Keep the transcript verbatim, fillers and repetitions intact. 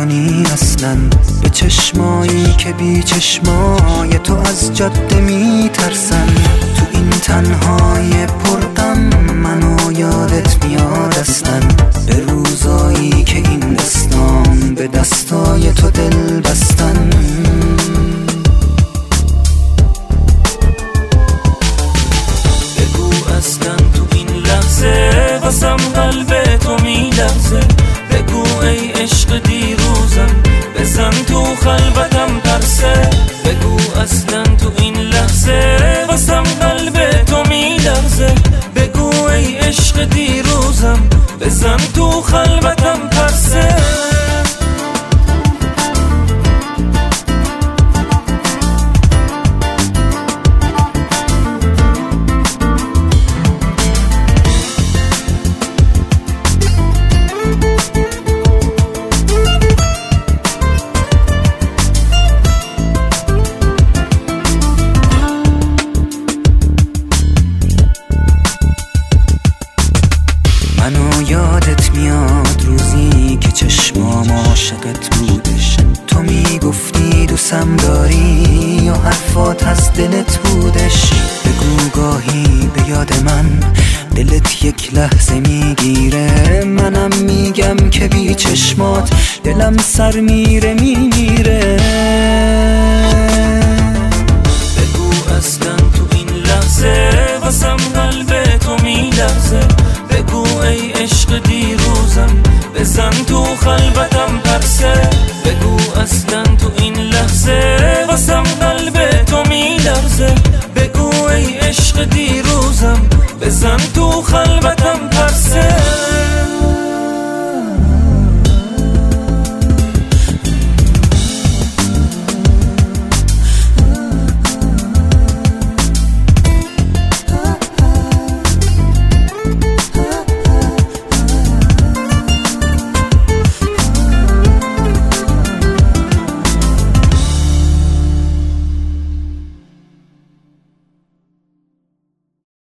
کنی اصلا، به چشمایی که بی چشمای تو از جاده می ترسن. تو این تنهای پرغم منو یادت میاد اصلا، به روزایی که این دستام به دستای تو دل بستن. بگو اصلا تو این لحظه واسم قلب تو میلرزه، بگو ای عشق دیروزم بزن تو خلوتم پرسه. بگو اصلا تو این لحظه واسم قلب تو میلرزه، بگو ای عشق دیروزم بزن تو خلوتم پرسه. منو یادت میاد روزی که چشمام عاشقت بودش، تو میگفتی دوستم داری یا حرفات از دلت بودش. بگو گاهی به یاد من دلت یک لحظه میگیره، منم میگم که بی چشمات دلم سر میره میمیره. بگو اصلا تو این لحظه واسم قلب تو میلرزه، بگو ای عشق دیروزم بزن تو خلوتم پرسه.